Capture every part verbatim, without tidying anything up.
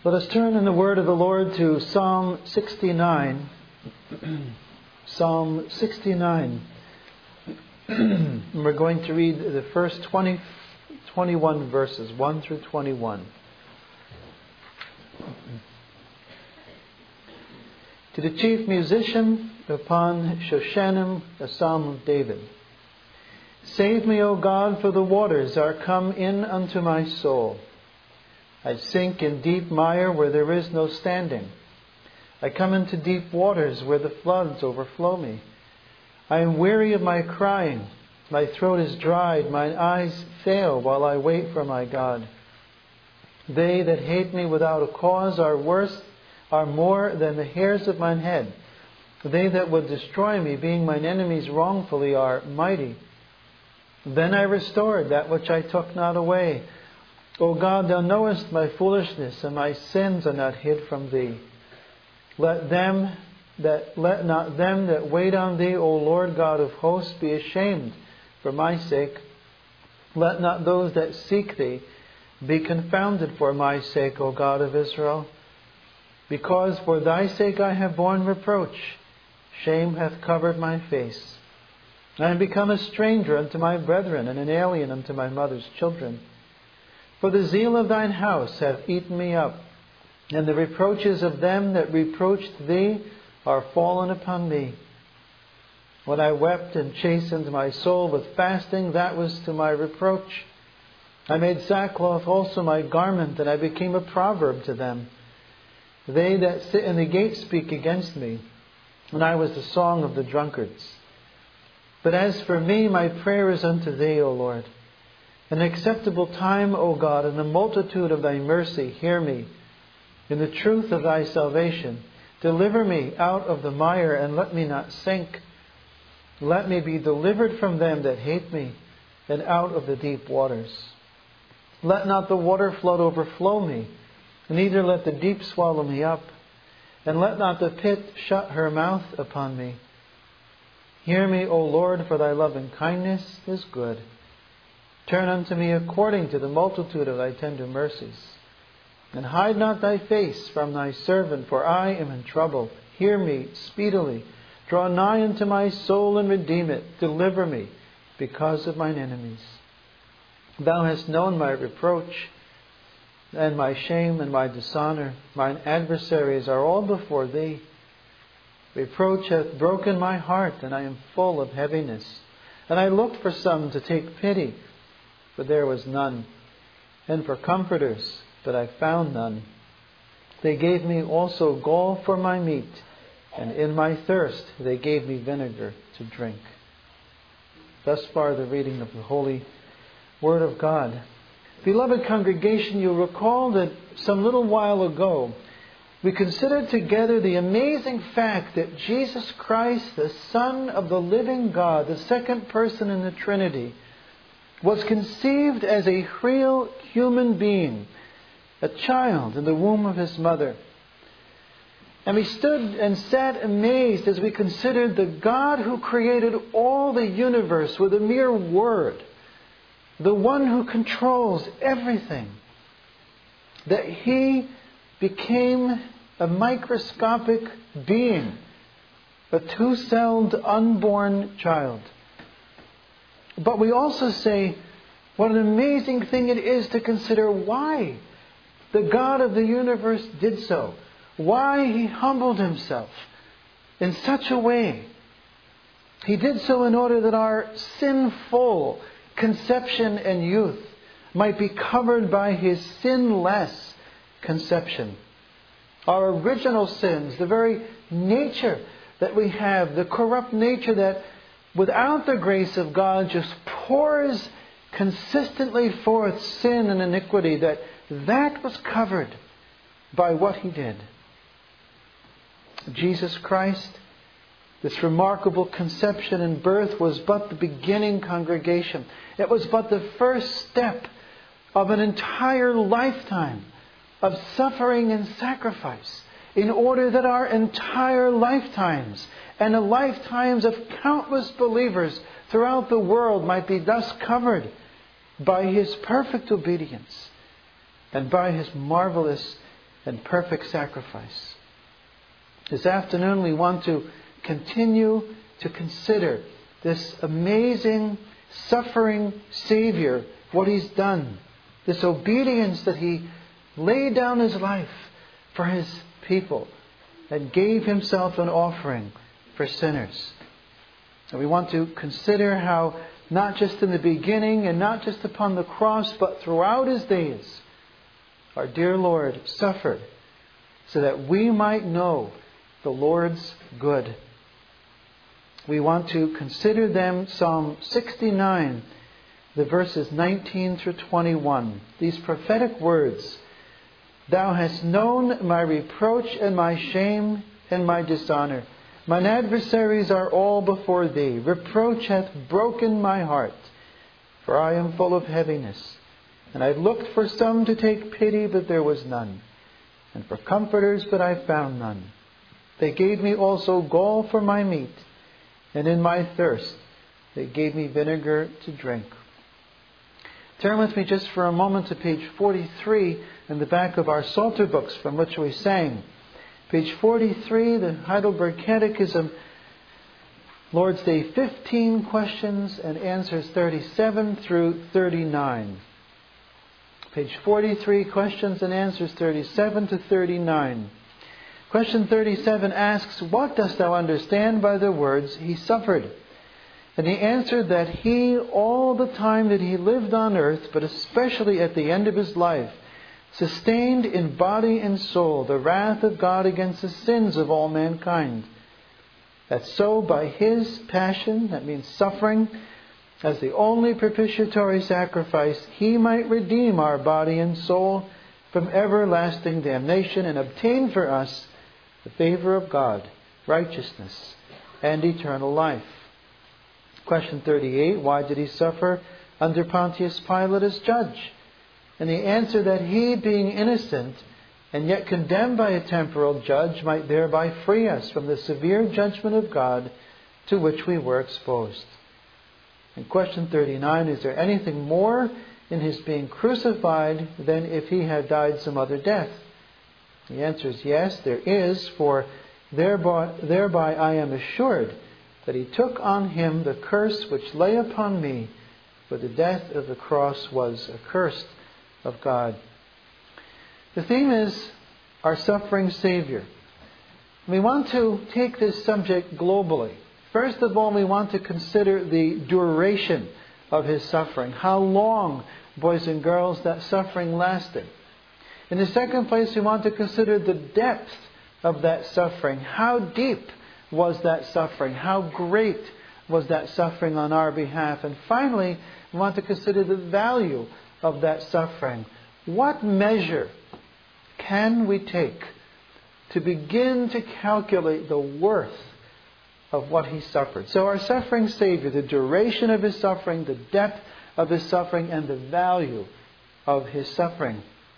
Let us turn in the word of the Lord to Psalm sixty-nine. Psalm sixty-nine. We're going to read the first twenty, twenty-one verses, one through twenty-one. To the chief musician upon Shoshanim, a psalm of David. Save me, O God, for the waters are come in unto my soul. I sink in deep mire where there is no standing. I come into deep waters where the floods overflow me. I am weary of my crying. My throat is dried. Mine eyes fail while I wait for my God. They that hate me without a cause are worse, are more than the hairs of mine head. They that would destroy me, being mine enemies wrongfully, are mighty. Then I restored that which I took not away. O God, Thou knowest my foolishness, and my sins are not hid from Thee. Let them that let not them that wait on Thee, O Lord God of hosts, be ashamed for my sake. Let not those that seek Thee be confounded for my sake, O God of Israel. Because for Thy sake I have borne reproach, shame hath covered my face. I am become a stranger unto my brethren, and an alien unto my mother's children. For the zeal of Thine house hath eaten me up, and the reproaches of them that reproached Thee are fallen upon me. When I wept and chastened my soul with fasting, that was to my reproach. I made sackcloth also my garment, and I became a proverb to them. They that sit in the gate speak against me, and I was the song of the drunkards. But as for me, my prayer is unto Thee, O Lord. An acceptable time, O God, in the multitude of Thy mercy, hear me. In the truth of Thy salvation, deliver me out of the mire, and let me not sink. Let me be delivered from them that hate me, and out of the deep waters. Let not the water flood overflow me, neither let the deep swallow me up. And let not the pit shut her mouth upon me. Hear me, O Lord, for Thy loving kindness is good. Turn unto me according to the multitude of Thy tender mercies. And hide not Thy face from Thy servant, for I am in trouble. Hear me speedily. Draw nigh unto my soul and redeem it. Deliver me because of mine enemies. Thou hast known my reproach and my shame and my dishonor. Mine adversaries are all before Thee. Reproach hath broken my heart, and I am full of heaviness. And I looked for some to take pity, but there was none, and for comforters, but I found none. They gave me also gall for my meat, and in my thirst they gave me vinegar to drink. Thus far the reading of the Holy Word of God. Beloved congregation, you'll recall that some little while ago we considered together the amazing fact that Jesus Christ, the Son of the living God, the second person in the Trinity, was conceived as a real human being, a child in the womb of His mother. And we stood and sat amazed as we considered the God who created all the universe with a mere word, the one who controls everything, that He became a microscopic being, a two-celled unborn child. But we also say, what an amazing thing it is to consider why the God of the universe did so. Why He humbled Himself in such a way. He did so in order that our sinful conception and youth might be covered by His sinless conception. Our original sins, the very nature that we have, the corrupt nature that without the grace of God just pours consistently forth sin and iniquity, that that was covered by what He did. Jesus Christ, this remarkable conception and birth was but the beginning, congregation. It was but the first step of an entire lifetime of suffering and sacrifice, in order that our entire lifetimes and the lifetimes of countless believers throughout the world might be thus covered by His perfect obedience and by His marvelous and perfect sacrifice. This afternoon we want to continue to consider this amazing, suffering Savior, what He's done, this obedience that He laid down His life for His people and gave Himself an offering for sinners. And we want to consider how, not just in the beginning and not just upon the cross, but throughout His days, our dear Lord suffered so that we might know the Lord's good. We want to consider them Psalm sixty-nine, the verses nineteen through twenty-one. These prophetic words, "Thou hast known my reproach and my shame and my dishonor. Mine adversaries are all before Thee. Reproach hath broken my heart, for I am full of heaviness. And I looked for some to take pity, but there was none. And for comforters, but I found none. They gave me also gall for my meat, and in my thirst they gave me vinegar to drink." Turn with me just for a moment to page forty-three in the back of our Psalter books from which we sang. Page forty-three, the Heidelberg Catechism, Lord's Day fifteen, questions and answers thirty-seven through thirty-nine. Page forty-three, questions and answers thirty-seven to thirty-nine. Question thirty-seven asks, "What dost thou understand by the words, He suffered?" And he answered that he, all the time that he lived on earth, but especially at the end of his life, sustained in body and soul the wrath of God against the sins of all mankind. That so by His passion, that means suffering, as the only propitiatory sacrifice, He might redeem our body and soul from everlasting damnation and obtain for us the favor of God, righteousness, and eternal life. Question thirty-eight, why did He suffer under Pontius Pilate as judge? And the answer that He, being innocent and yet condemned by a temporal judge, might thereby free us from the severe judgment of God to which we were exposed. And question thirty-nine, is there anything more in His being crucified than if He had died some other death? The answer is yes, there is, for thereby, thereby I am assured that He took on Him the curse which lay upon me, for the death of the cross was accursed of God. The theme is our suffering Savior. We want to take this subject globally. First of all, we want to consider the duration of His suffering. How long, boys and girls, that suffering lasted. In the second place, we want to consider the depth of that suffering. How deep was that suffering? How great was that suffering on our behalf? And finally, we want to consider the value of that suffering. What measure can we take to begin to calculate the worth of what He suffered? So our suffering Savior, the duration of His suffering, the depth of His suffering, and the value of His suffering.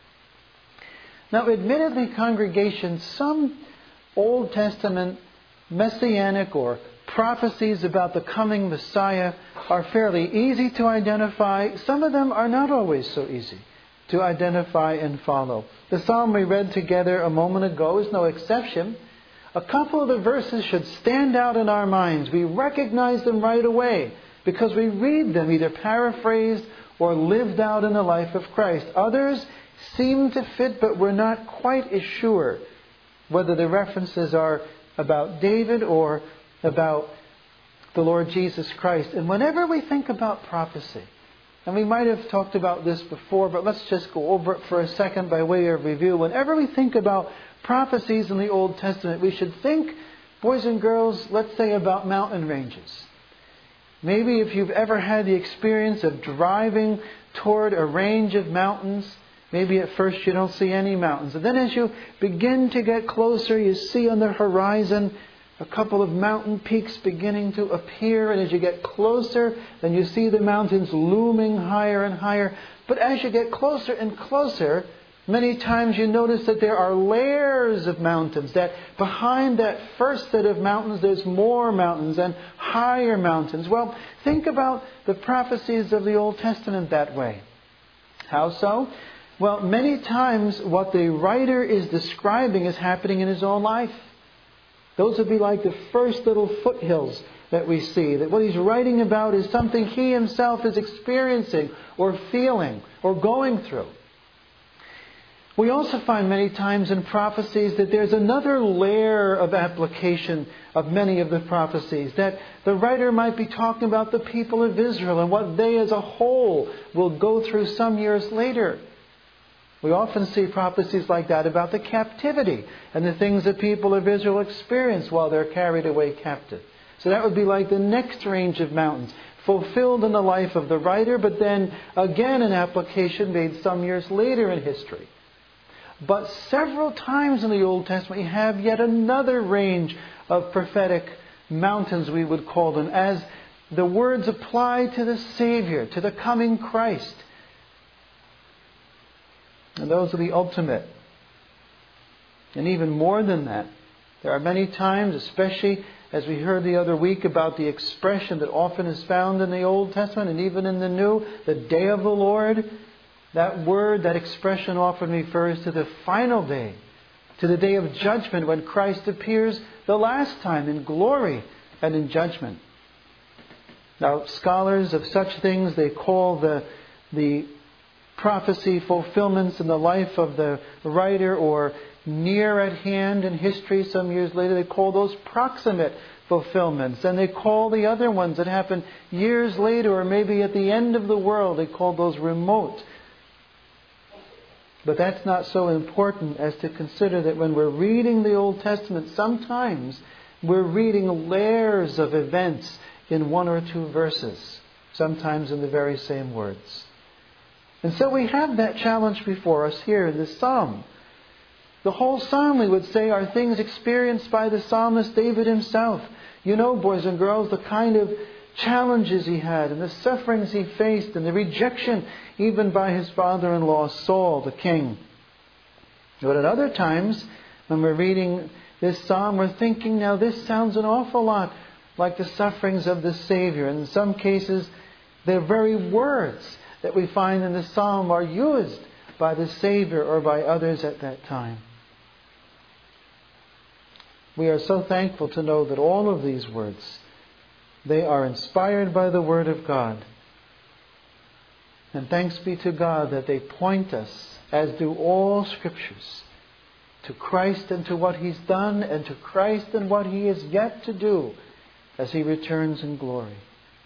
Now, admittedly, congregation, some Old Testament messianic or prophecies about the coming Messiah are fairly easy to identify. Some of them are not always so easy to identify and follow. The psalm we read together a moment ago is no exception. A couple of the verses should stand out in our minds. We recognize them right away because we read them either paraphrased or lived out in the life of Christ. Others seem to fit, but we're not quite as sure whether the references are about David or about the Lord Jesus Christ. And whenever we think about prophecy, and we might have talked about this before, but let's just go over it for a second by way of review. Whenever we think about prophecies in the Old Testament, we should think, boys and girls, let's say about mountain ranges. Maybe if you've ever had the experience of driving toward a range of mountains, maybe at first you don't see any mountains. And then as you begin to get closer, you see on the horizon a couple of mountain peaks beginning to appear. And as you get closer, then you see the mountains looming higher and higher. But as you get closer and closer, many times you notice that there are layers of mountains. That behind that first set of mountains, there's more mountains and higher mountains. Well, think about the prophecies of the Old Testament that way. How so? Well, many times what the writer is describing is happening in his own life. Those would be like the first little foothills that we see. That what he's writing about is something he himself is experiencing or feeling or going through. We also find many times in prophecies that there's another layer of application of many of the prophecies. That the writer might be talking about the people of Israel and what they as a whole will go through some years later. We often see prophecies like that about the captivity and the things that people of Israel experience while they're carried away captive. So that would be like the next range of mountains, fulfilled in the life of the writer, but then again an application made some years later in history. But several times in the Old Testament you have yet another range of prophetic mountains, we would call them, as the words apply to the Savior, to the coming Christ. And those are the ultimate. And even more than that, there are many times, especially as we heard the other week about the expression that often is found in the Old Testament and even in the New, the day of the Lord. That word, that expression often refers to the final day, to the day of judgment when Christ appears the last time in glory and in judgment. Now, scholars of such things, they call the, the prophecy fulfillments in the life of the writer or near at hand in history some years later, they call those proximate fulfillments. And they call the other ones that happen years later or maybe at the end of the world, they call those remote. But that's not so important as to consider that when we're reading the Old Testament, sometimes we're reading layers of events in one or two verses, sometimes in the very same words. And so we have that challenge before us here in this psalm. The whole psalm, we would say, are things experienced by the psalmist David himself. You know, boys and girls, the kind of challenges he had and the sufferings he faced and the rejection even by his father-in-law Saul, the king. But at other times, when we're reading this psalm, we're thinking, now this sounds an awful lot like the sufferings of the Savior. And in some cases, the very words that we find in the psalm are used by the Savior or by others at that time. We are so thankful to know that all of these words, they are inspired by the Word of God. And thanks be to God that they point us, as do all Scriptures, to Christ and to what He's done, and to Christ and what He is yet to do as He returns in glory.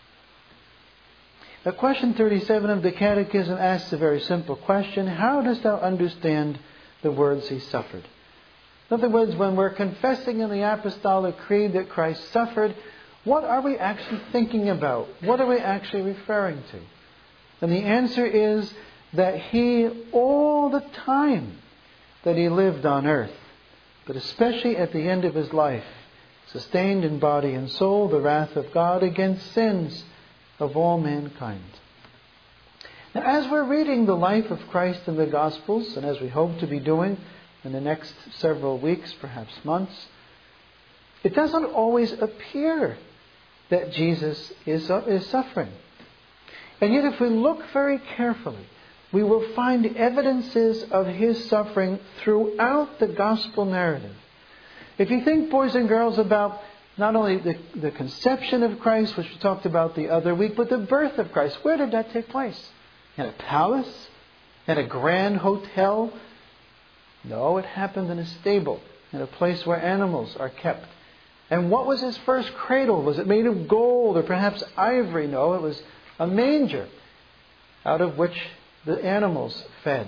Now, question thirty-seven of the Catechism asks a very simple question. How dost thou understand the words He suffered? In other words, when we're confessing in the Apostolic Creed that Christ suffered, what are we actually thinking about? What are we actually referring to? And the answer is that He, all the time that He lived on earth, but especially at the end of His life, sustained in body and soul the wrath of God against sins of all mankind. Now, as we're reading the life of Christ in the Gospels, and as we hope to be doing in the next several weeks, perhaps months, it doesn't always appear that Jesus is, is suffering. And yet if we look very carefully, we will find evidences of His suffering throughout the Gospel narrative. If you think, boys and girls, about not only the, the conception of Christ, which we talked about the other week, but the birth of Christ, where did that take place? In a palace? In a grand hotel? No, it happened in a stable, in a place where animals are kept. And what was His first cradle? Was it made of gold or perhaps ivory? No, it was a manger out of which the animals fed.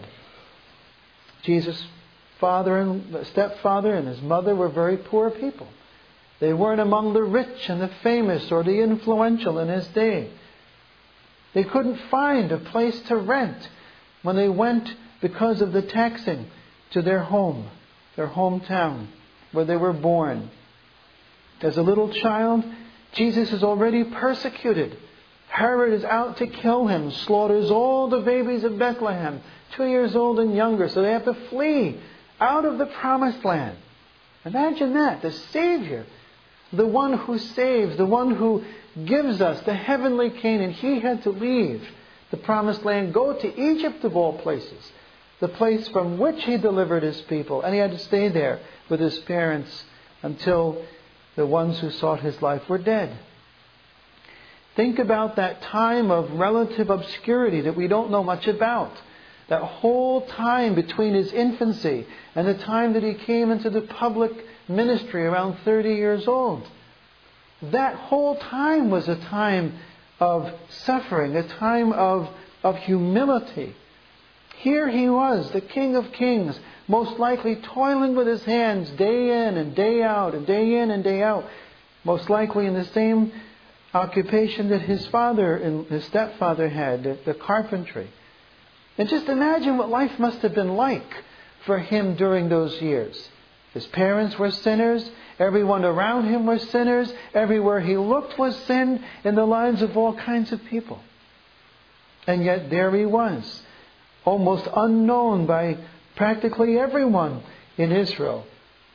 Jesus' father and stepfather and His mother were very poor people. They weren't among the rich and the famous or the influential in His day. They couldn't find a place to rent when they went, because of the taxing, to their home, their hometown, where they were born. As a little child, Jesus is already persecuted. Herod is out to kill Him, slaughters all the babies of Bethlehem, two years old and younger, so they have to flee out of the promised land. Imagine that, the Savior, the one who saves, the one who gives us the heavenly Canaan, He had to leave the promised land, go to Egypt of all places, the place from which He delivered His people. And He had to stay there with His parents until the ones who sought His life were dead. Think about that time of relative obscurity that we don't know much about. That whole time between His infancy and the time that He came into the public ministry around thirty years old. That whole time was a time of suffering, a time of, of humility. Here He was, the King of Kings, most likely toiling with His hands day in and day out and day in and day out. Most likely in the same occupation that His father and His stepfather had, the, the carpentry. And just imagine what life must have been like for Him during those years. His parents were sinners. Everyone around Him was sinners. Everywhere He looked was sin in the lives of all kinds of people. And yet there He was, almost unknown by practically everyone in Israel.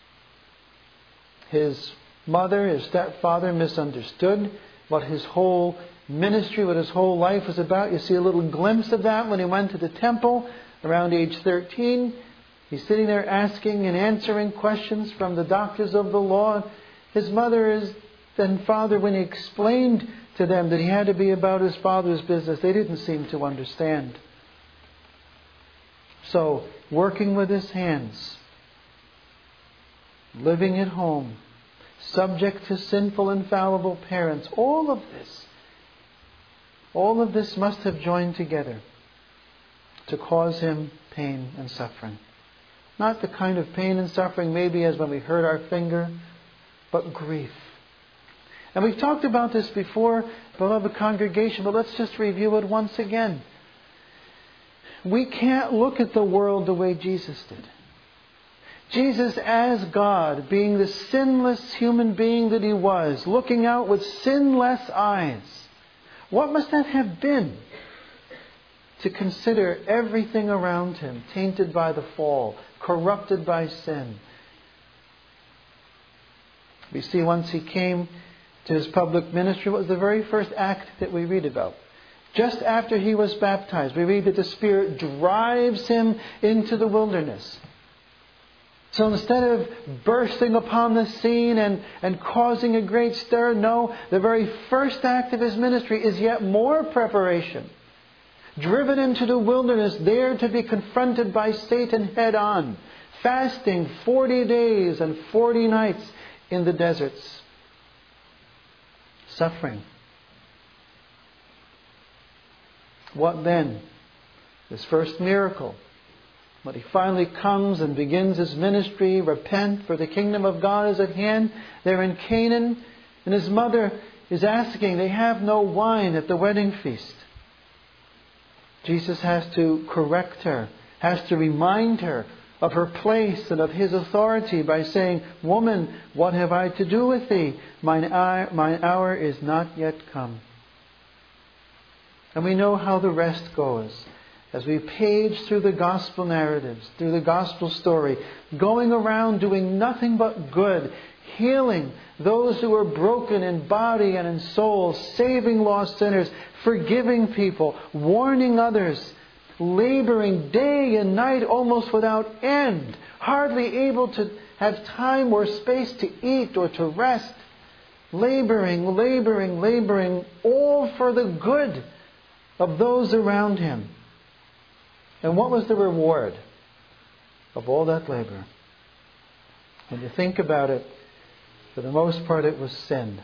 His mother, His stepfather misunderstood what His whole ministry, what His whole life was about. You see a little glimpse of that when He went to the temple around age thirteen. He's sitting there asking and answering questions from the doctors of the law. His mother is, and father, when He explained to them that He had to be about His Father's business, they didn't seem to understand. So, working with His hands, living at home, subject to sinful and fallible parents, all of this, all of this must have joined together to cause Him pain and suffering. Not the kind of pain and suffering maybe as when we hurt our finger, but grief. And we've talked about this before, beloved congregation, but let's just review it once again. We can't look at the world the way Jesus did. Jesus as God, being the sinless human being that He was, looking out with sinless eyes. What must that have been? To consider everything around Him tainted by the fall, corrupted by sin. We see once He came to His public ministry, what was the very first act that we read about? Just after He was baptized, we read that the Spirit drives Him into the wilderness. So instead of bursting upon the scene and, and causing a great stir, no, the very first act of His ministry is yet more preparation. Driven into the wilderness, there to be confronted by Satan head on. Fasting forty days and forty nights in the deserts. Suffering. What then? His first miracle. When He finally comes and begins His ministry, repent, for the kingdom of God is at hand. They're in Canaan, and His mother is asking, they have no wine at the wedding feast. Jesus has to correct her, has to remind her of her place and of His authority by saying, "Woman, what have I to do with thee? Mine hour, mine hour is not yet come." And we know how the rest goes. As we page through the gospel narratives, through the gospel story, going around doing nothing but good, healing those who are broken in body and in soul, saving lost sinners, forgiving people, warning others, laboring day and night almost without end, hardly able to have time or space to eat or to rest, laboring, laboring, laboring, all for the good of those around Him. And what was the reward of all that labor? When you think about it, for the most part it was sin.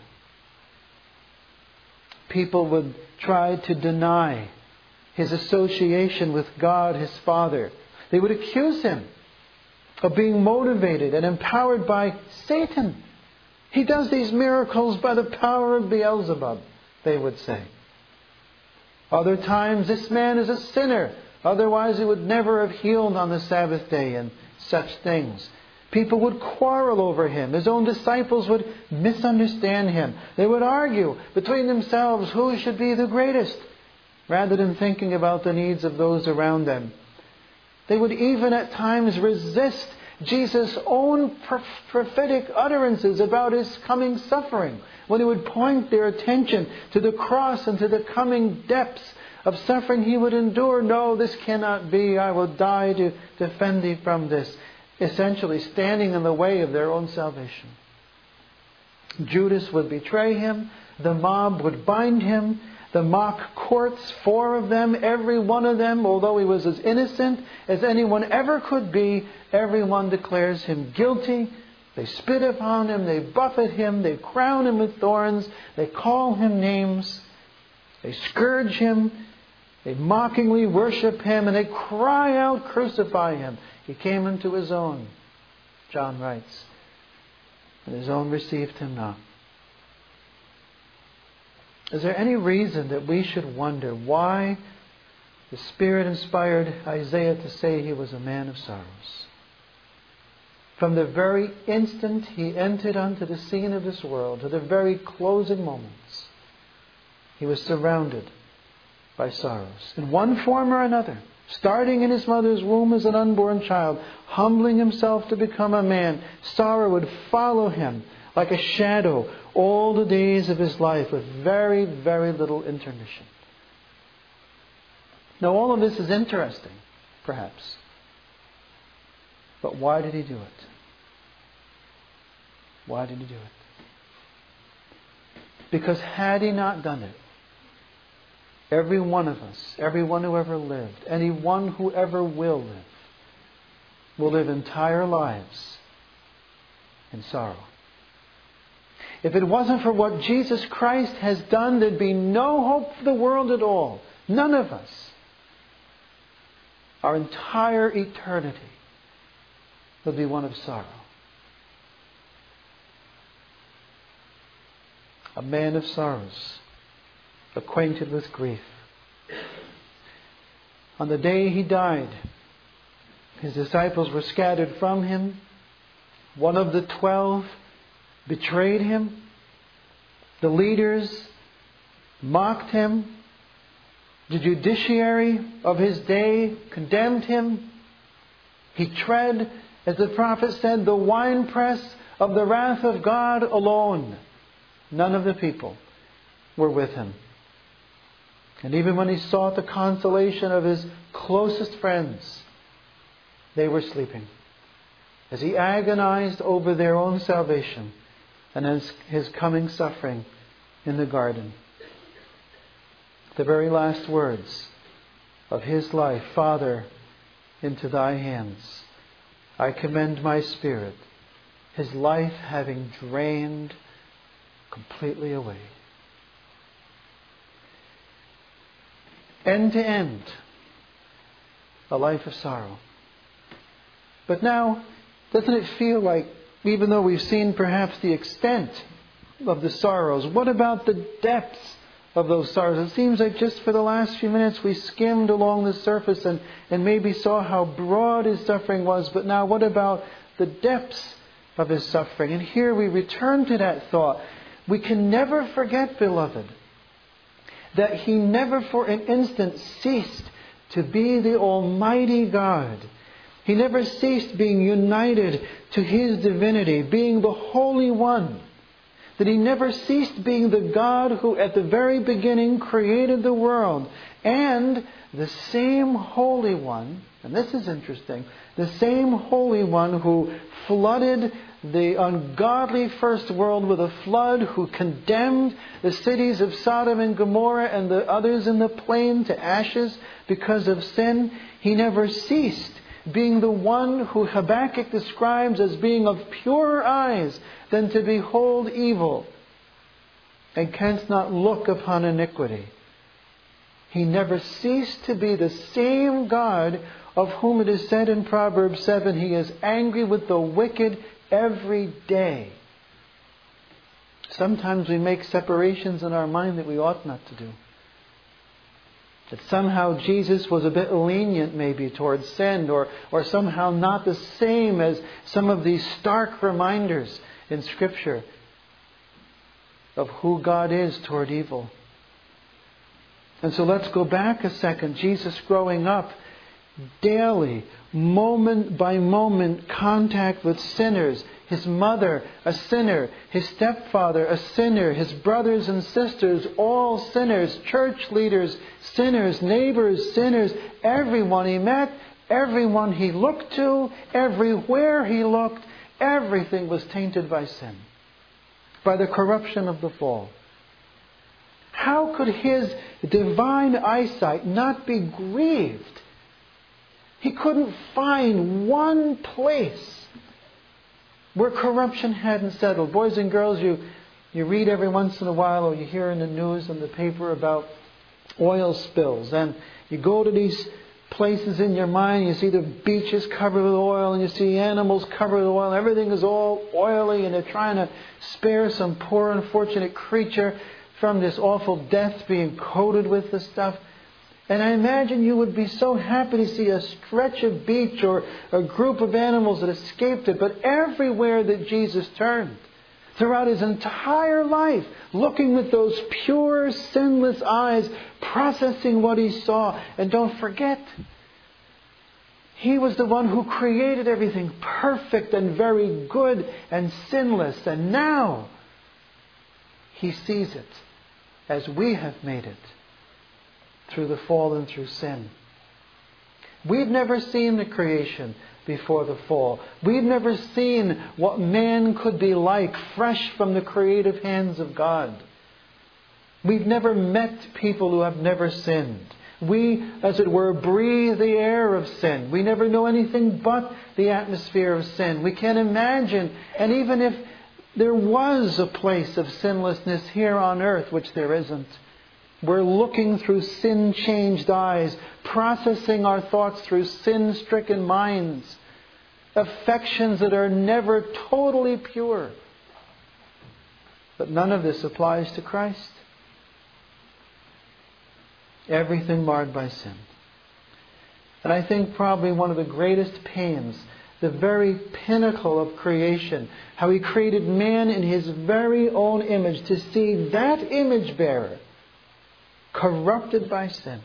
People would try to deny His association with God, His Father. They would accuse Him of being motivated and empowered by Satan. He does these miracles by the power of Beelzebub, they would say. Other times, this man is a sinner. Otherwise, he would never have healed on the Sabbath day and such things. People would quarrel over Him. His own disciples would misunderstand Him. They would argue between themselves who should be the greatest, rather than thinking about the needs of those around them. They would even at times resist Jesus' own prophetic utterances about His coming suffering, when He would point their attention to the cross and to the coming depths of suffering he would endure. No, this cannot be. I will die to defend thee from this. Essentially standing in the way of their own salvation. Judas would betray him. The mob would bind him. The mock courts, four of them, every one of them, although he was as innocent as anyone ever could be, everyone declares him guilty. They spit upon him, they buffet him, they crown him with thorns, they call him names, they scourge him, they mockingly worship him, and they cry out, crucify him. He came into his own, John writes, and his own received him not. Is there any reason that we should wonder why the Spirit inspired Isaiah to say he was a man of sorrows? From the very instant he entered onto the scene of this world, to the very closing moments, he was surrounded by sorrows, in one form or another. Starting in his mother's womb as an unborn child, humbling himself to become a man, sorrow would follow him like a shadow all the days of his life with very, very little intermission. Now all of this is interesting, perhaps. But why did he do it? Why did he do it? Because had he not done it, every one of us, everyone who ever lived, anyone who ever will live, will live entire lives in sorrow. If it wasn't for what Jesus Christ has done, there'd be no hope for the world at all. None of us. Our entire eternity will be one of sorrow. A man of sorrows, acquainted with grief. On the day he died, his disciples were scattered from him. One of the twelve betrayed him. The leaders mocked him. The judiciary of his day condemned him. He tread, as the prophet said, the winepress of the wrath of God alone. None of the people were with him. And even when he sought the consolation of his closest friends, they were sleeping. As he agonized over their own salvation and his, his coming suffering in the garden. The very last words of his life, Father, into thy hands I commend my spirit, his life having drained completely away. End to end, a life of sorrow. But now, doesn't it feel like, even though we've seen perhaps the extent of the sorrows, what about the depths of those sorrows? It seems like just for the last few minutes we skimmed along the surface and, and maybe saw how broad his suffering was, but now what about the depths of his suffering? And here we return to that thought. We can never forget, beloved, that he never for an instant ceased to be the Almighty God. He never ceased being united to his divinity, being the Holy One. That he never ceased being the God who at the very beginning created the world. And the same Holy One, and this is interesting, the same Holy One who flooded the ungodly first world with a flood, who condemned the cities of Sodom and Gomorrah and the others in the plain to ashes because of sin, he never ceased being the one who Habakkuk describes as being of purer eyes than to behold evil, and canst not look upon iniquity. He never ceased to be the same God of whom it is said in Proverbs seven, he is angry with the wicked every day. Sometimes we make separations in our mind that we ought not to do. That somehow Jesus was a bit lenient maybe towards sin, or, or somehow not the same as some of these stark reminders in Scripture of who God is toward evil. And so let's go back a second. Jesus growing up, daily, moment by moment contact with sinners, his mother, a sinner, his stepfather, a sinner, his brothers and sisters, all sinners, church leaders, sinners, neighbors, sinners, everyone he met, everyone he looked to, everywhere he looked, everything was tainted by sin, by the corruption of the fall. How could his divine eyesight not be grieved? He couldn't find one place where corruption hadn't settled. Boys and girls, you, you read every once in a while, or you hear in the news and the paper about oil spills. And you go to these places in your mind, you see the beaches covered with oil, and you see animals covered with oil. Everything is all oily, and they're trying to spare some poor unfortunate creature from this awful death being coated with this stuff. And I imagine you would be so happy to see a stretch of beach or a group of animals that escaped it. But everywhere that Jesus turned, throughout his entire life, looking with those pure, sinless eyes, processing what he saw. And don't forget, he was the one who created everything perfect and very good and sinless. And now he sees it as we have made it, through the fall and through sin. We've never seen the creation before the fall. We've never seen what man could be like, fresh from the creative hands of God. We've never met people who have never sinned. We, as it were, breathe the air of sin. We never know anything but the atmosphere of sin. We can't imagine, and even if there was a place of sinlessness here on earth, which there isn't, we're looking through sin-changed eyes, processing our thoughts through sin-stricken minds, affections that are never totally pure. But none of this applies to Christ. Everything marred by sin. And I think probably one of the greatest pains, the very pinnacle of creation, how he created man in his very own image, to see that image bearer corrupted by sin.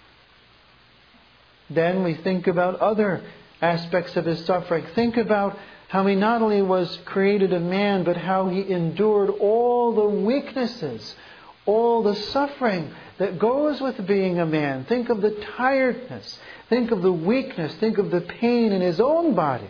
Then we think about other aspects of his suffering. Think about how he not only was created a man, but how he endured all the weaknesses, all the suffering that goes with being a man. Think of the tiredness. Think of the weakness. Think of the pain in his own body.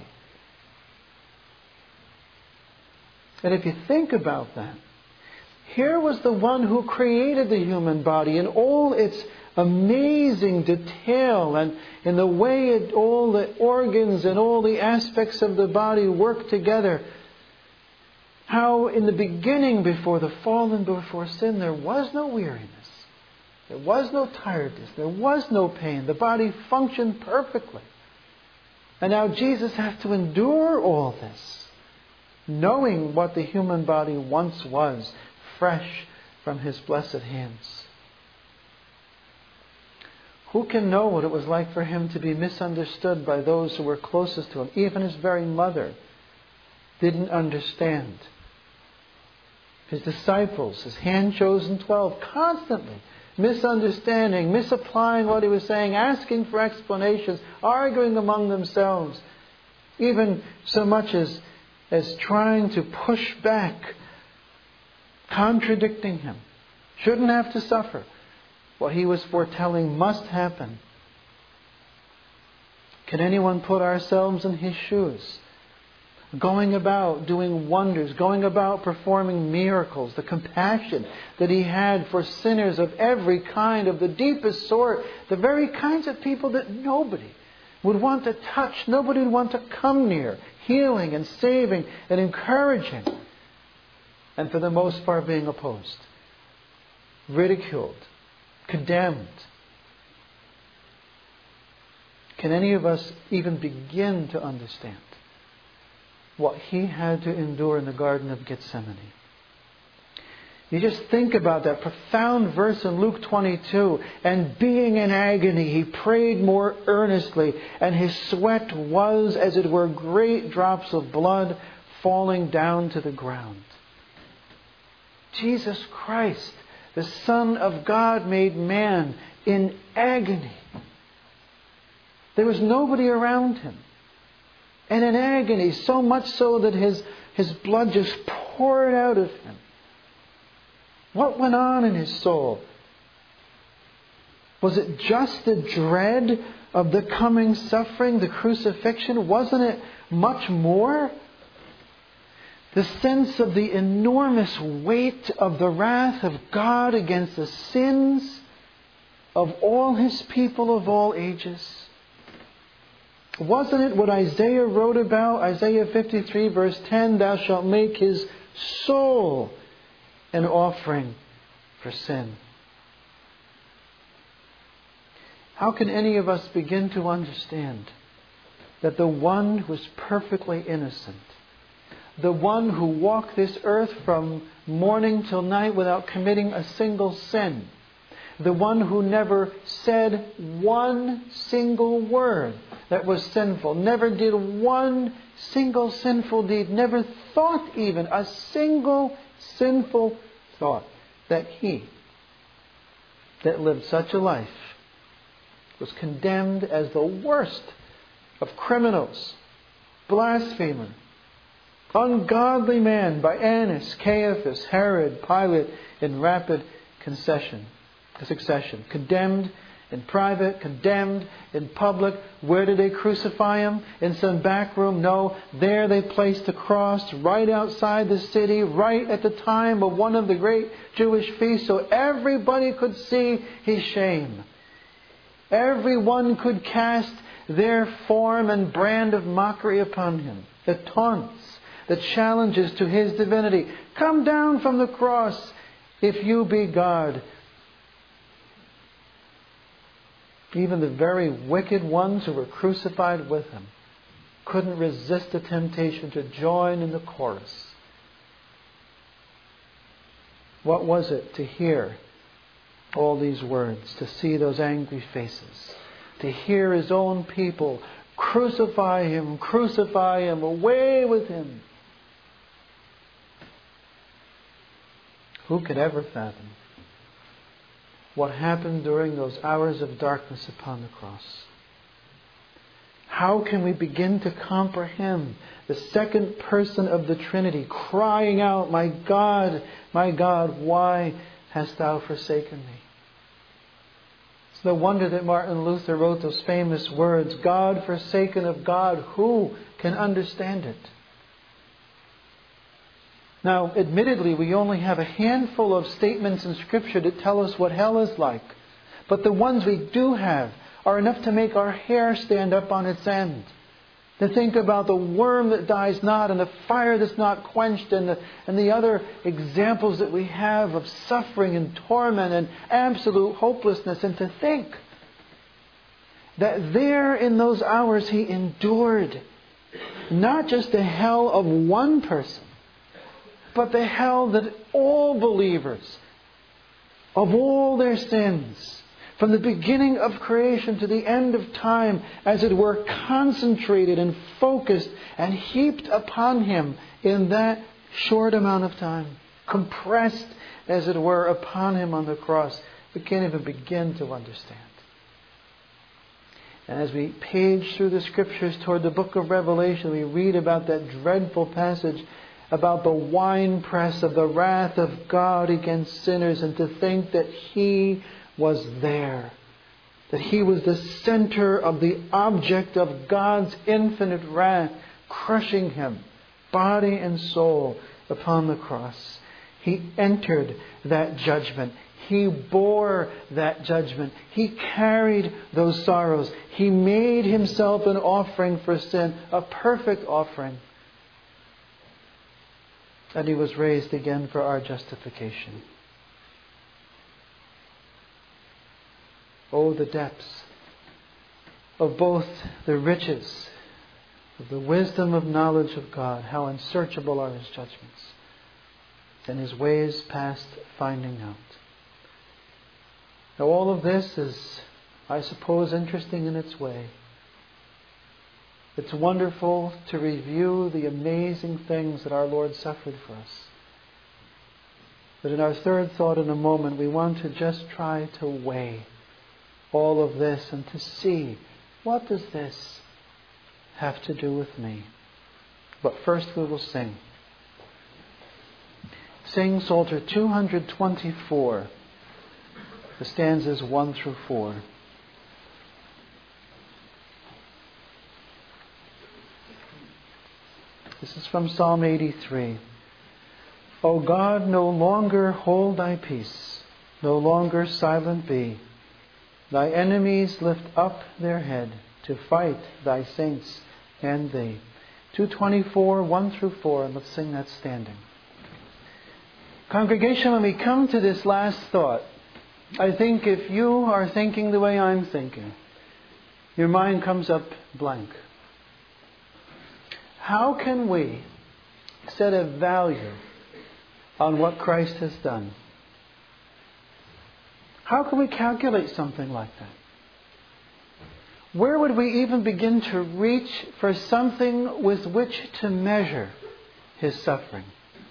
And if you think about that, here was the one who created the human body in all its amazing detail, and in the way it, all the organs and all the aspects of the body work together. How in the beginning, before the fall and before sin, there was no weariness. There was no tiredness. There was no pain. The body functioned perfectly. And now Jesus has to endure all this, knowing what the human body once was, fresh from his blessed hands. Who can know what it was like for him to be misunderstood by those who were closest to him? Even his very mother didn't understand. His disciples, his hand-chosen twelve, constantly misunderstanding, misapplying what he was saying, asking for explanations, arguing among themselves, even so much as, as trying to push back, contradicting him. Shouldn't have to suffer. What he was foretelling must happen. Can anyone put ourselves in his shoes? Going about doing wonders, going about performing miracles, the compassion that he had for sinners of every kind, of the deepest sort, the very kinds of people that nobody would want to touch, nobody would want to come near, healing and saving and encouraging, and for the most part being opposed, ridiculed, condemned. Can any of us even begin to understand what he had to endure in the Garden of Gethsemane? You just think about that profound verse in Luke twenty-two. And being in agony, he prayed more earnestly, and his sweat was, as it were, great drops of blood falling down to the ground. Jesus Christ, the Son of God made man, in agony. There was nobody around him. and in agony, so much so that his, his blood just poured out of him. What went on in his soul? Was it just the dread of the coming suffering, the crucifixion? Wasn't it much more? The sense of the enormous weight of the wrath of God against the sins of all His people of all ages. Wasn't it what Isaiah wrote about? Isaiah fifty-three verse ten, "Thou shalt make his soul an offering for sin." How can any of us begin to understand that the one who is perfectly innocent, the one who walked this earth from morning till night without committing a single sin, the one who never said one single word that was sinful, never did one single sinful deed, never thought even a single sinful thought, that He that lived such a life was condemned as the worst of criminals, blasphemer, ungodly man by Annas, Caiaphas, Herod, Pilate in rapid concession, succession. Condemned in private, condemned in public. Where did they crucify Him? In some back room? No. There they placed the cross right outside the city, right at the time of one of the great Jewish feasts, so everybody could see His shame. Everyone could cast their form and brand of mockery upon Him. The taunts, the challenges to His divinity. Come down from the cross if you be God. Even the very wicked ones who were crucified with Him couldn't resist the temptation to join in the chorus. What was it to hear all these words, to see those angry faces, to hear His own people, "Crucify Him, crucify Him, away with Him"? Who could ever fathom what happened during those hours of darkness upon the cross? How can we begin to comprehend the second person of the Trinity crying out, "My God, my God, why hast Thou forsaken me?" It's no wonder that Martin Luther wrote those famous words, "God forsaken of God, who can understand it?" Now, admittedly, we only have a handful of statements in Scripture that tell us what hell is like. But the ones we do have are enough to make our hair stand up on its end. To think about the worm that dies not, and the fire that's not quenched, and the, and the other examples that we have of suffering and torment and absolute hopelessness. And to think that there in those hours He endured not just the hell of one person, but the hell that all believers, of all their sins, from the beginning of creation to the end of time, as it were, concentrated and focused and heaped upon Him in that short amount of time. Compressed, as it were, upon Him on the cross. We can't even begin to understand. And as we page through the Scriptures toward the book of Revelation, we read about that dreadful passage about the winepress of the wrath of God against sinners, and to think that He was there. That He was the center of the object of God's infinite wrath, crushing Him, body and soul, upon the cross. He entered that judgment. He bore that judgment. He carried those sorrows. He made Himself an offering for sin, a perfect offering. And He was raised again for our justification. Oh, the depths of both the riches of the wisdom of knowledge of God. How unsearchable are His judgments, and His ways past finding out. Now, all of this is, I suppose, interesting in its way. It's wonderful to review the amazing things that our Lord suffered for us. But in our third thought in a moment, we want to just try to weigh all of this and to see, what does this have to do with me? But first we will sing. Sing Psalter two twenty-four, the stanzas one through four. This is from Psalm eighty-three. O God, no longer hold thy peace, no longer silent be. Thy enemies lift up their head to fight thy saints and thee. two twenty-four, one through four, and let's sing that standing. Congregation, when we come to this last thought, I think if you are thinking the way I'm thinking, your mind comes up blank. How can we set a value on what Christ has done? How can we calculate something like that? Where would we even begin to reach for something with which to measure His suffering?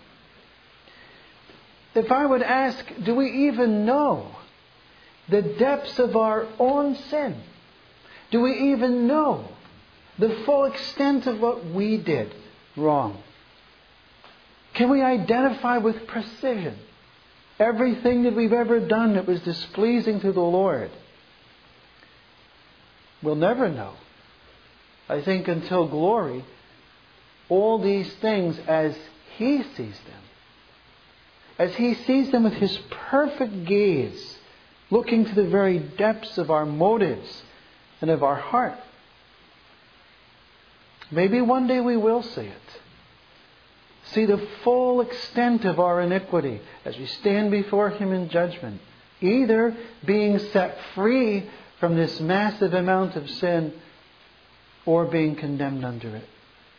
If I would ask, do we even know the depths of our own sin? Do we even know the full extent of what we did wrong? Can we identify with precision everything that we've ever done that was displeasing to the Lord? We'll never know. I think until glory, all these things as He sees them. As He sees them with His perfect gaze, looking to the very depths of our motives and of our heart. Maybe one day we will see it. See the full extent of our iniquity as we stand before Him in judgment. Either being set free from this massive amount of sin or being condemned under it.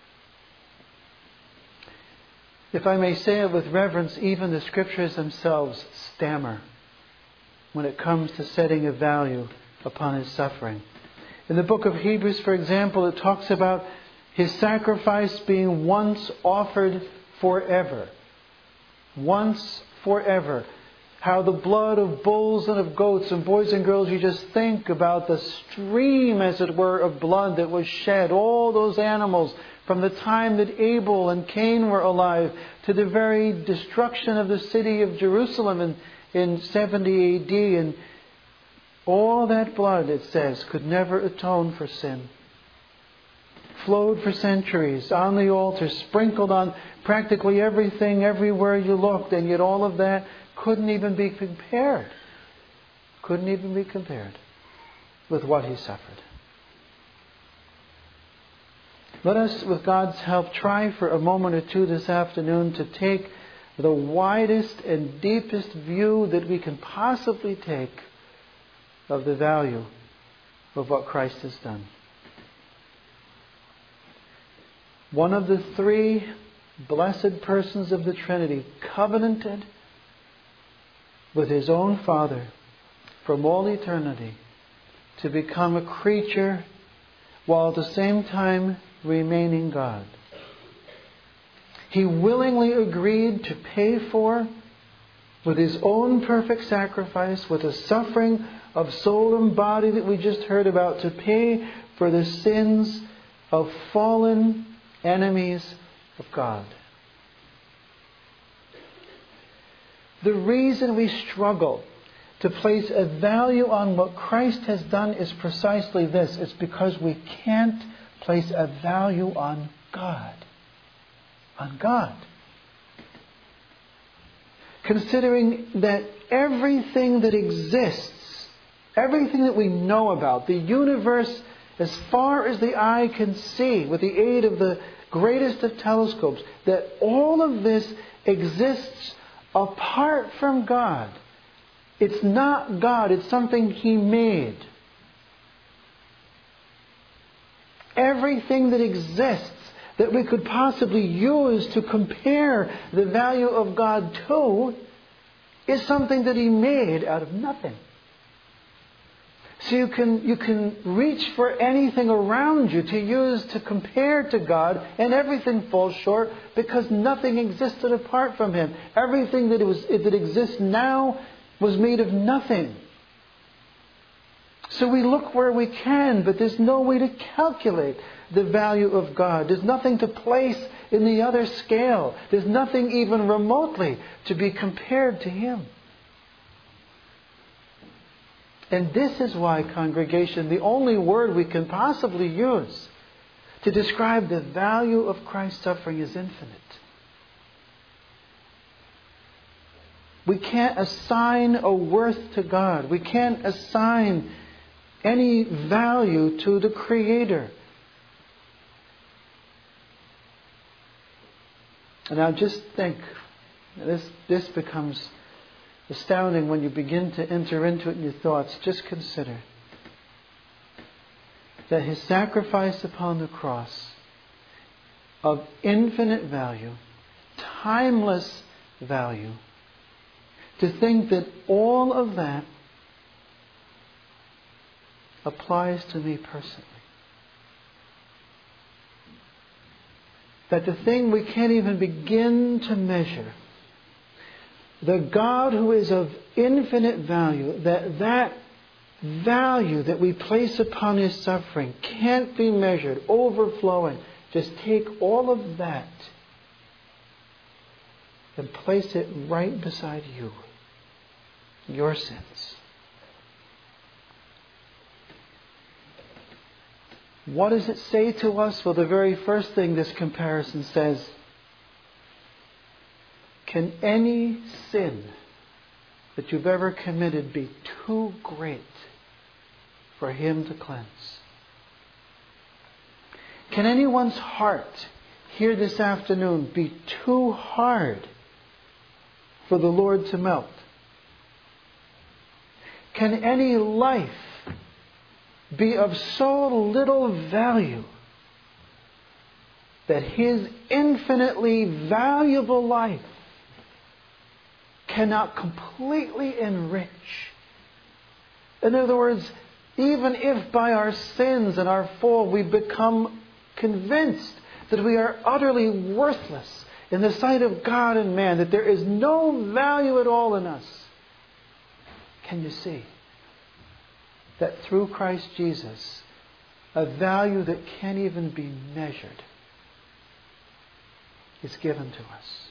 If I may say it with reverence, even the Scriptures themselves stammer when it comes to setting a value upon His suffering. In the book of Hebrews, for example, it talks about His sacrifice being once offered forever. Once forever. How the blood of bulls and of goats, and boys and girls, you just think about the stream, as it were, of blood that was shed. All those animals from the time that Abel and Cain were alive to the very destruction of the city of Jerusalem in, in seventy A D. And all that blood, it says, could never atone for sin. Flowed for centuries on the altar, sprinkled on practically everything, everywhere you looked, and yet all of that couldn't even be compared. Couldn't even be compared with what He suffered. Let us, with God's help, try for a moment or two this afternoon to take the widest and deepest view that we can possibly take of the value of what Christ has done. One of the three blessed persons of the Trinity, covenanted with His own Father from all eternity to become a creature while at the same time remaining God. He willingly agreed to pay for, with His own perfect sacrifice, with the suffering of soul and body that we just heard about, to pay for the sins of fallen enemies of God. The reason we struggle to place a value on what Christ has done is precisely this. It's because we can't place a value on God. On God. Considering that everything that exists, everything that we know about, the universe as far as the eye can see, with the aid of the greatest of telescopes, that all of this exists apart from God. It's not God, it's something He made. Everything that exists that we could possibly use to compare the value of God to is something that He made out of nothing. So you can, you can reach for anything around you to use to compare to God, and everything falls short because nothing existed apart from Him. Everything that, was, that exists now was made of nothing. So we look where we can, but there's no way to calculate the value of God. There's nothing to place in the other scale. There's nothing even remotely to be compared to Him. And this is why, congregation, the only word we can possibly use to describe the value of Christ's suffering is infinite. We can't assign a worth to God. We can't assign any value to the Creator. And now just think, this, this becomes astounding when you begin to enter into it in your thoughts. Just consider that His sacrifice upon the cross of infinite value, timeless value, to think that all of that applies to me personally. That the thing we can't even begin to measure, the God who is of infinite value, that that value that we place upon His suffering can't be measured, overflowing. Just take all of that and place it right beside you, your sins. What does it say to us? Well, the very first thing this comparison says, can any sin that you've ever committed be too great for Him to cleanse? Can anyone's heart here this afternoon be too hard for the Lord to melt? Can any life be of so little value that His infinitely valuable life cannot completely enrich? In other words, even if by our sins and our fall we become convinced that we are utterly worthless in the sight of God and man, that there is no value at all in us, can you see that through Christ Jesus, a value that can't even be measured is given to us?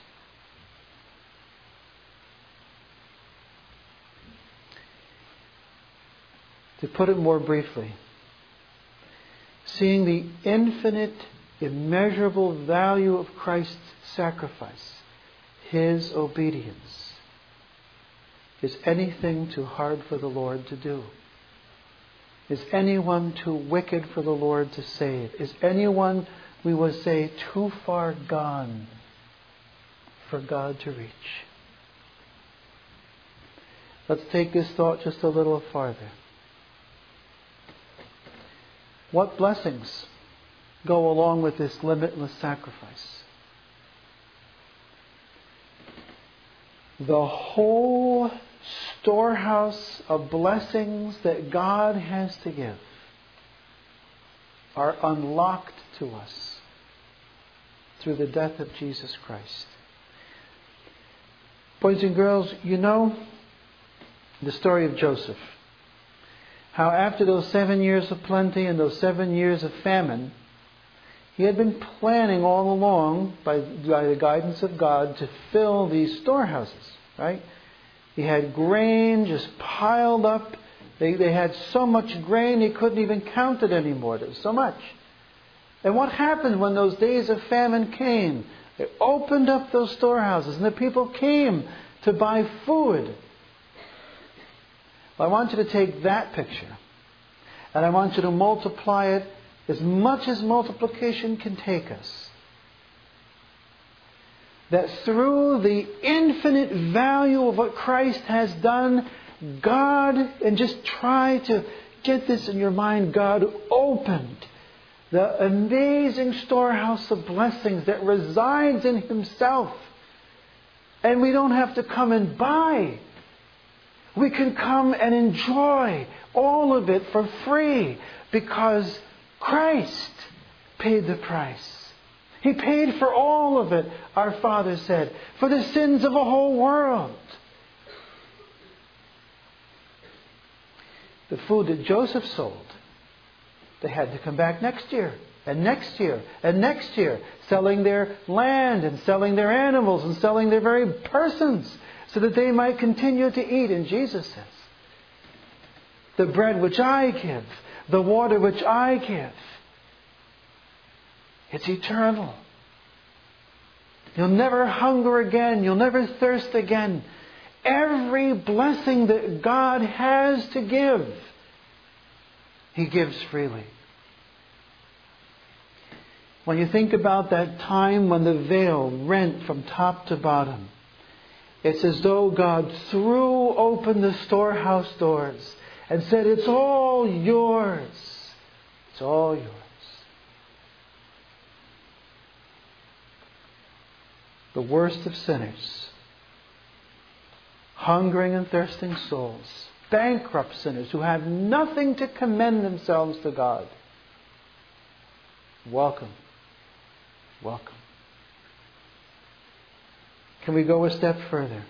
To put it more briefly, seeing the infinite, immeasurable value of Christ's sacrifice, His obedience, is anything too hard for the Lord to do? Is anyone too wicked for the Lord to save? Is anyone, we would say, too far gone for God to reach? Let's take this thought just a little farther. What blessings go along with this limitless sacrifice? The whole storehouse of blessings that God has to give are unlocked to us through the death of Jesus Christ. Boys and girls, you know the story of Joseph. How after those seven years of plenty and those seven years of famine, he had been planning all along, by, by the guidance of God, to fill these storehouses, right? He had grain just piled up. They, they had so much grain he couldn't even count it anymore. There was so much. And what happened when those days of famine came? They opened up those storehouses and the people came to buy food. Well, I want you to take that picture and I want you to multiply it as much as multiplication can take us. That through the infinite value of what Christ has done, God, and just try to get this in your mind, God opened the amazing storehouse of blessings that resides in Himself. And we don't have to come and buy. We can come and enjoy all of it for free because Christ paid the price. He paid for all of it, our Father said, for the sins of a whole world. the food that Joseph sold, they had to come back next year, and next year, and next year, selling their land and selling their animals and selling their very persons so that they might continue to eat. And Jesus says, the bread which I give, the water which I give, it's eternal. You'll never hunger again. You'll never thirst again. Every blessing that God has to give, He gives freely. When you think about that time when the veil rent from top to bottom, it's as though God threw open the storehouse doors and said, it's all yours. It's all yours. The worst of sinners, hungering and thirsting souls, bankrupt sinners who have nothing to commend themselves to God. Welcome. Welcome. Can we go a step further?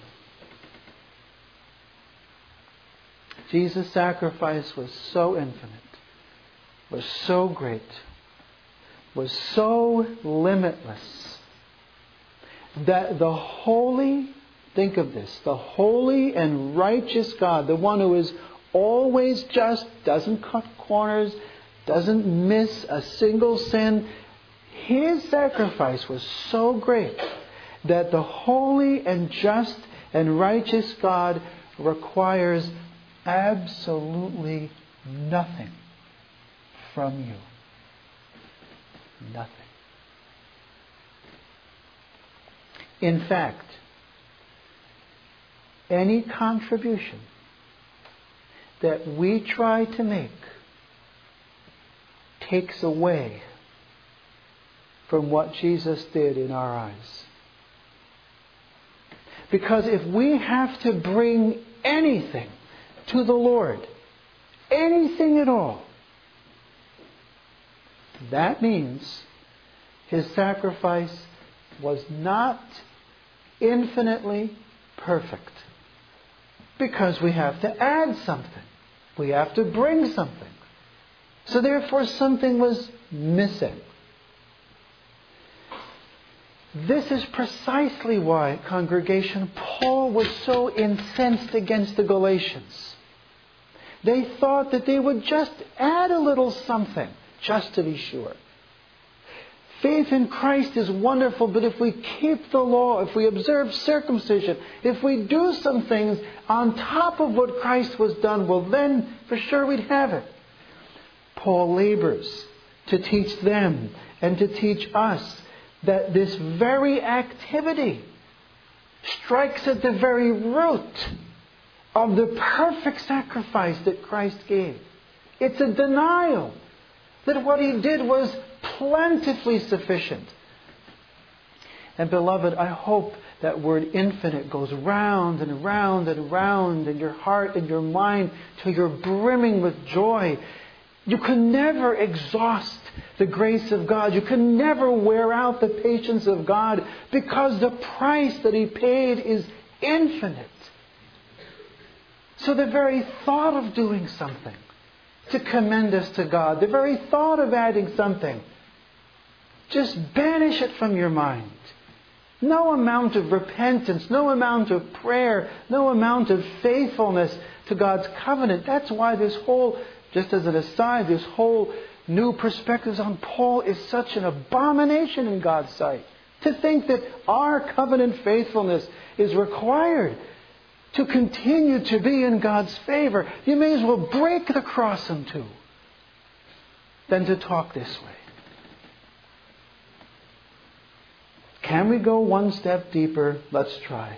Jesus' sacrifice was so infinite, was so great, was so limitless, that the holy, think of this, the holy and righteous God, the one who is always just, doesn't cut corners, doesn't miss a single sin, His sacrifice was so great that the holy and just and righteous God requires absolutely nothing from you. Nothing. In fact, any contribution that we try to make takes away from what Jesus did in our eyes. Because if we have to bring anything to the Lord, anything at all, that means His sacrifice was not infinitely perfect. Because we have to add something. We have to bring something. So therefore something was missing. This is precisely why, congregation, Paul was so incensed against the Galatians. They thought that they would just add a little something, just to be sure. Faith in Christ is wonderful, but if we keep the law, if we observe circumcision, if we do some things on top of what Christ was done, well then, for sure we'd have it. Paul labors to teach them and to teach us that this very activity strikes at the very root of the perfect sacrifice that Christ gave. It's a denial that what He did was plentifully sufficient. And beloved, I hope that word infinite goes round and round and round in your heart and your mind till you're brimming with joy. You can never exhaust the grace of God. You can never wear out the patience of God because the price that He paid is infinite. So the very thought of doing something to commend us to God, the very thought of adding something, just banish it from your mind. No amount of repentance, no amount of prayer, no amount of faithfulness to God's covenant. That's why this whole, just as an aside, this whole new perspectives on Paul is such an abomination in God's sight. To think that our covenant faithfulness is required to continue to be in God's favor. You may as well break the cross in two than to talk this way. Can we go one step deeper? Let's try.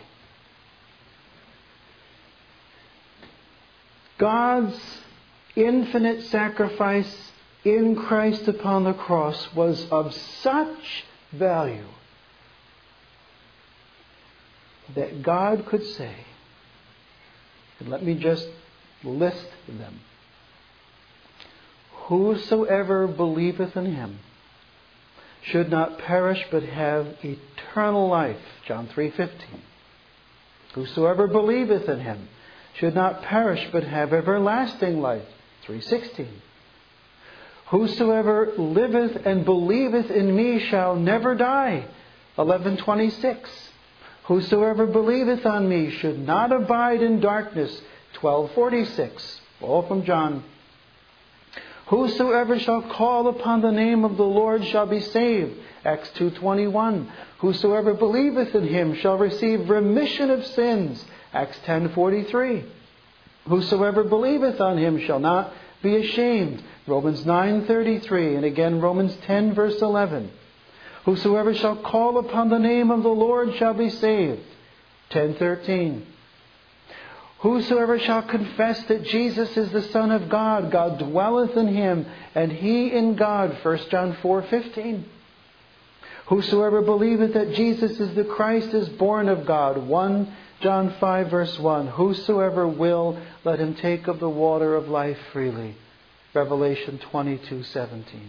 God's infinite sacrifice in Christ upon the cross was of such value that God could say, and let me just list them, whosoever believeth in Him should not perish but have eternal life. John three fifteen. Whosoever believeth in Him should not perish but have everlasting life. three sixteen. Whosoever liveth and believeth in me shall never die. eleven twenty-six. Whosoever believeth on me should not abide in darkness. twelve forty-six. All from John. Whosoever shall call upon the name of the Lord shall be saved. Acts two twenty-one. Whosoever believeth in him shall receive remission of sins. Acts ten forty-three. Whosoever believeth on him shall not be ashamed. Romans nine thirty-three. And again Romans ten verse eleven. Whosoever shall call upon the name of the Lord shall be saved. ten thirteen. Whosoever shall confess that Jesus is the Son of God, God dwelleth in him, and he in God. First John four fifteen. Whosoever believeth that Jesus is the Christ is born of God. First John five verse one. Whosoever will, let him take of the water of life freely. Revelation twenty-two seventeen.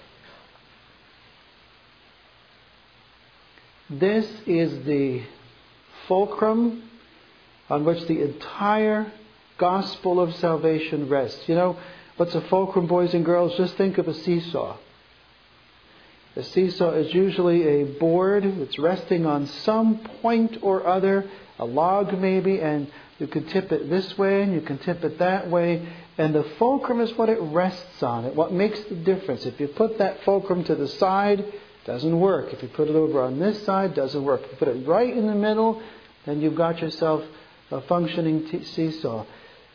This is the fulcrum on which the entire gospel of salvation rests. You know, what's a fulcrum, boys and girls? Just think of a seesaw. A seesaw is usually a board that's resting on some point or other, a log maybe, and you can tip it this way and you can tip it that way. And the fulcrum is what it rests on. It what makes the difference. If you put that fulcrum to the side, it doesn't work. If you put it over on this side, it doesn't work. If you put it right in the middle, then you've got yourself a functioning t- seesaw.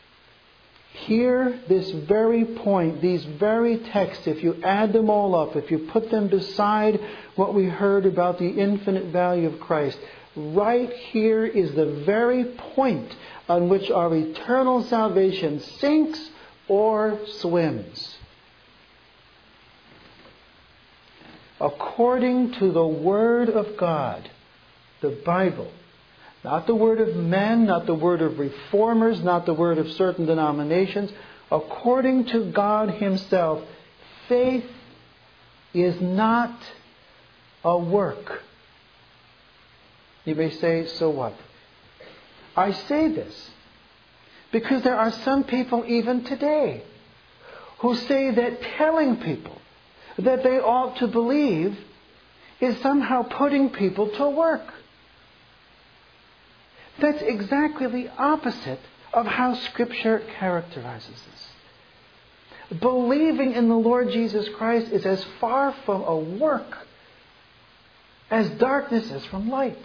Here, this very point, these very texts, if you add them all up, if you put them beside what we heard about the infinite value of Christ, right here is the very point on which our eternal salvation sinks or swims. According to the Word of God, the Bible, not the word of men, not the word of reformers, not the word of certain denominations. According to God Himself, faith is not a work. You may say, so what? I say this because there are some people even today who say that telling people that they ought to believe is somehow putting people to work. That's exactly the opposite of how Scripture characterizes this. Believing in the Lord Jesus Christ is as far from a work as darkness is from light.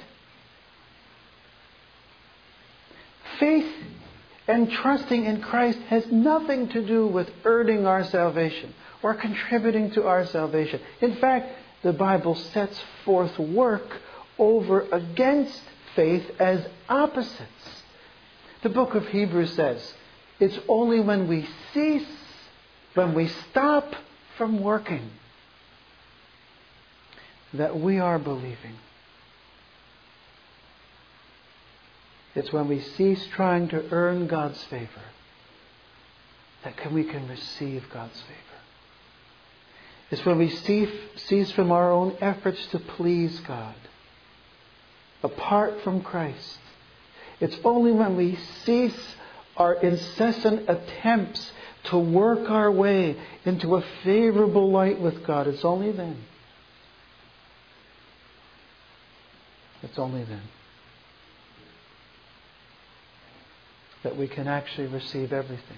Faith and trusting in Christ has nothing to do with earning our salvation or contributing to our salvation. In fact, the Bible sets forth work over against faith as opposites. The book of Hebrews says, it's only when we cease, when we stop from working, that we are believing. It's when we cease trying to earn God's favor that can, we can receive God's favor. It's when we cease, cease from our own efforts to please God, apart from Christ. It's only when we cease our incessant attempts to work our way into a favorable light with God. It's only then. It's only then that we can actually receive everything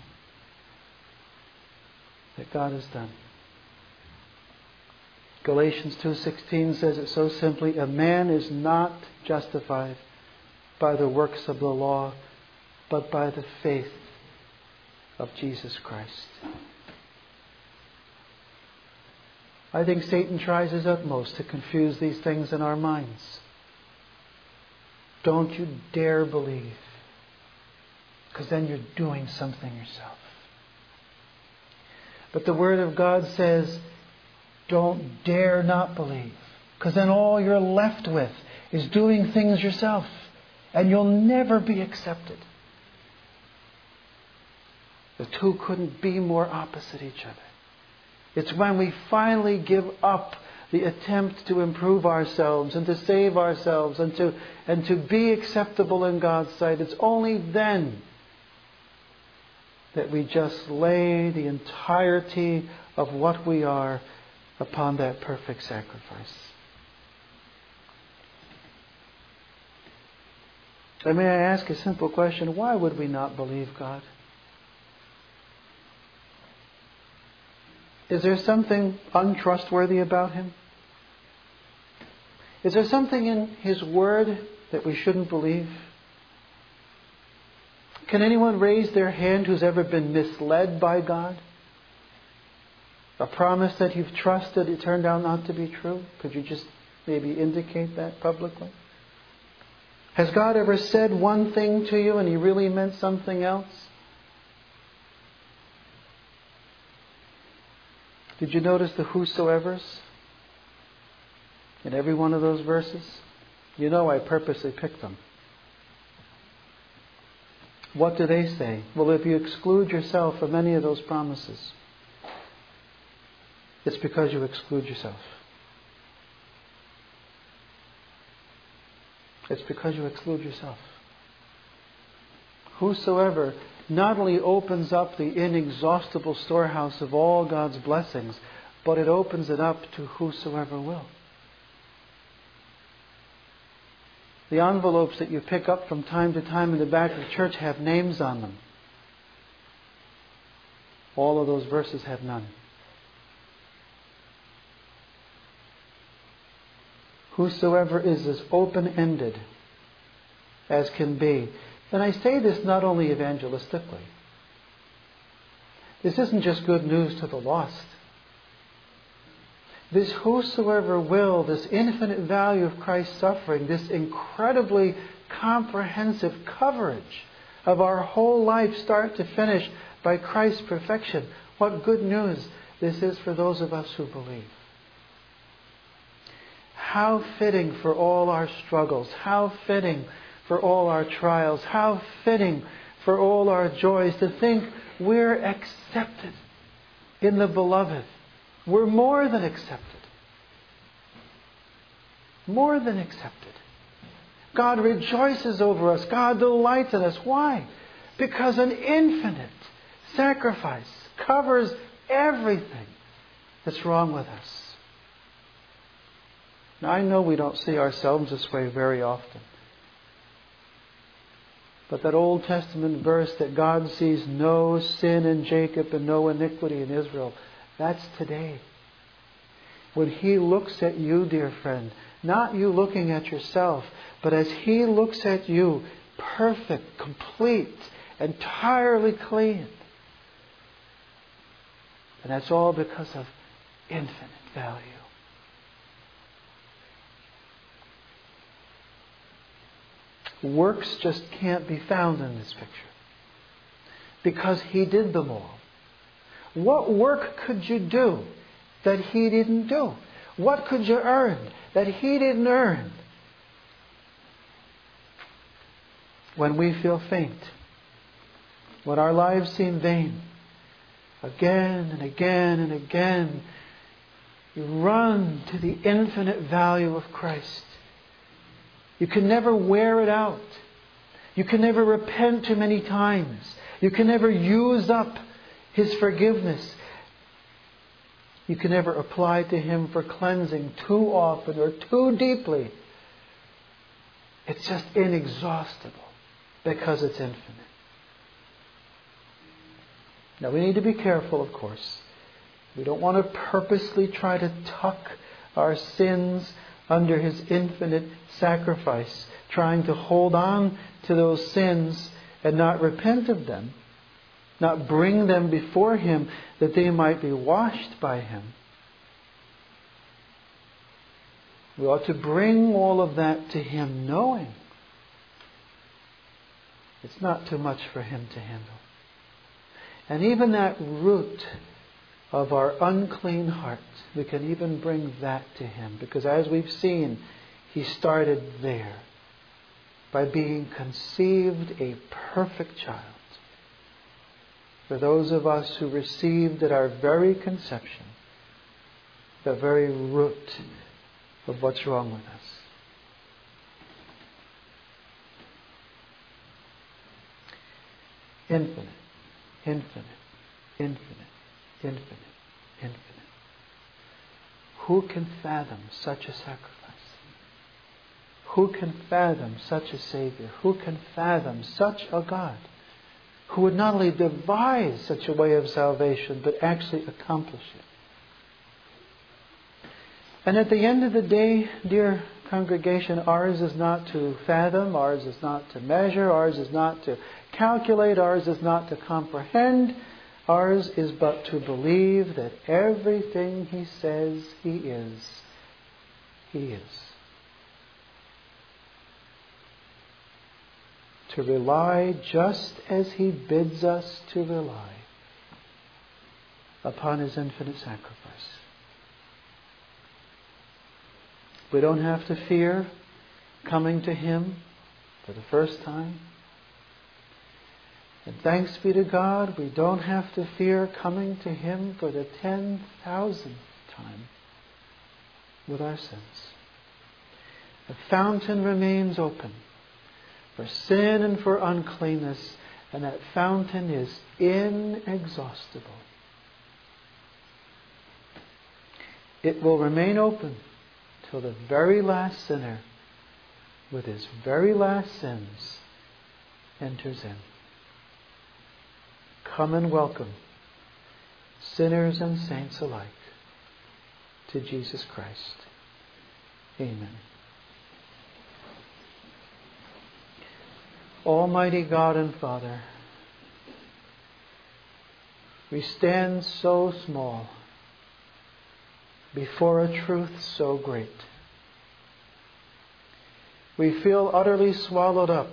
that God has done. Galatians two sixteen says it so simply, a man is not justified by the works of the law, but by the faith of Jesus Christ. I think Satan tries his utmost to confuse these things in our minds. Don't you dare believe, because then you're doing something yourself. But the Word of God says, don't dare not believe, because then all you're left with is doing things yourself, and you'll never be accepted. The two couldn't be more opposite each other. It's when we finally give up the attempt to improve ourselves and to save ourselves and to, and to be acceptable in God's sight. It's only then that we just lay the entirety of what we are upon that perfect sacrifice. And may I ask a simple question? Why would we not believe God? Is there something untrustworthy about Him? Is there something in His Word that we shouldn't believe? Can anyone raise their hand who's ever been misled by God? A promise that you've trusted, it turned out not to be true? Could you just maybe indicate that publicly? Has God ever said one thing to you and He really meant something else? Did you notice the whosoevers in every one of those verses? You know I purposely picked them. What do they say? Well, if you exclude yourself from any of those promises, it's because you exclude yourself. It's because you exclude yourself. Whosoever not only opens up the inexhaustible storehouse of all God's blessings, but it opens it up to whosoever will. The envelopes that you pick up from time to time in the back of the church have names on them. All of those verses have none. Whosoever is as open-ended as can be. And I say this not only evangelistically. This isn't just good news to the lost. This whosoever will, this infinite value of Christ's suffering, this incredibly comprehensive coverage of our whole life, start to finish, by Christ's perfection. What good news this is for those of us who believe. How fitting for all our struggles. How fitting for all our trials. How fitting for all our joys to think we're accepted in the Beloved. We're more than accepted. More than accepted. God rejoices over us. God delights in us. Why? Because an infinite sacrifice covers everything that's wrong with us. Now, I know we don't see ourselves this way very often. But that Old Testament verse that God sees no sin in Jacob and no iniquity in Israel, that's today. When He looks at you, dear friend, not you looking at yourself, but as He looks at you, perfect, complete, entirely clean. And that's all because of infinite value. Works just can't be found in this picture. Because He did them all. What work could you do that He didn't do? What could you earn that He didn't earn? When we feel faint, when our lives seem vain, again and again and again, you run to the infinite value of Christ. You can never wear it out. You can never repent too many times. You can never use up His forgiveness. You can never apply to Him for cleansing too often or too deeply. It's just inexhaustible because it's infinite. Now we need to be careful, of course. We don't want to purposely try to tuck our sins under His infinite sacrifice, trying to hold on to those sins and not repent of them, not bring them before Him that they might be washed by Him. We ought to bring all of that to Him, knowing it's not too much for Him to handle. And even that root of our unclean heart, we can even bring that to Him. Because as we've seen, He started there by being conceived a perfect child. For those of us who received at our very conception the very root of what's wrong with us. Infinite, Infinite, infinite, infinite, infinite. Who can fathom such a sacrifice? Who can fathom such a Savior? Who can fathom such a God who would not only devise such a way of salvation, but actually accomplish it? And at the end of the day, dear congregation, ours is not to fathom, ours is not to measure, ours is not to calculate, ours is not to comprehend. Ours is but to believe that everything He says He is, He is. To rely just as He bids us to rely upon His infinite sacrifice. We don't have to fear coming to Him for the first time. And thanks be to God, we don't have to fear coming to Him for the ten thousandth time with our sins. The fountain remains open for sin and for uncleanness, and that fountain is inexhaustible. It will remain open till the very last sinner with his very last sins enters in. Come and welcome sinners and saints alike to Jesus Christ. Amen. Almighty God and Father, we stand so small before a truth so great. We feel utterly swallowed up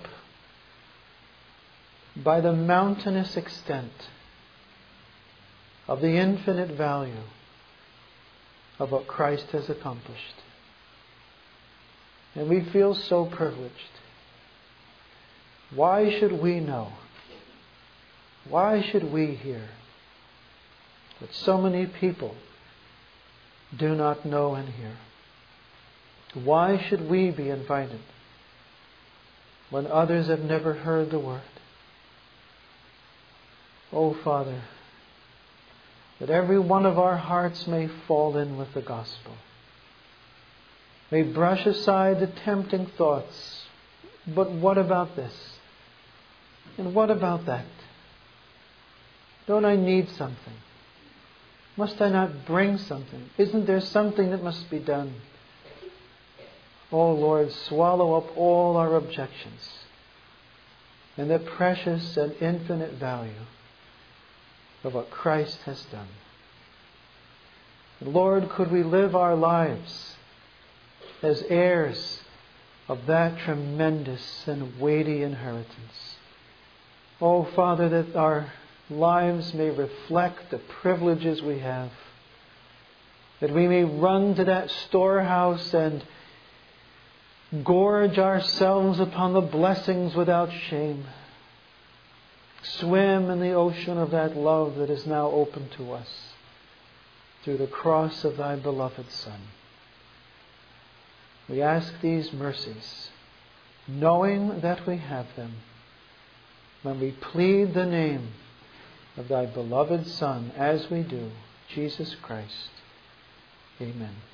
by the mountainous extent of the infinite value of what Christ has accomplished. And we feel so privileged. Why should we know? Why should we hear that so many people do not know and hear? Why should we be invited when others have never heard the word? Oh, Father, that every one of our hearts may fall in with the gospel. May brush aside the tempting thoughts. But what about this? And what about that? Don't I need something? Must I not bring something? Isn't there something that must be done? Oh Lord, swallow up all our objections in the precious and infinite value of what Christ has done. Lord, could we live our lives as heirs of that tremendous and weighty inheritance. Oh, Father, that our lives may reflect the privileges we have, that we may run to that storehouse and gorge ourselves upon the blessings without shame. Swim in the ocean of that love that is now open to us through the cross of Thy beloved Son. We ask these mercies, knowing that we have them, when we plead the name of Thy beloved Son, as we do, Jesus Christ. Amen.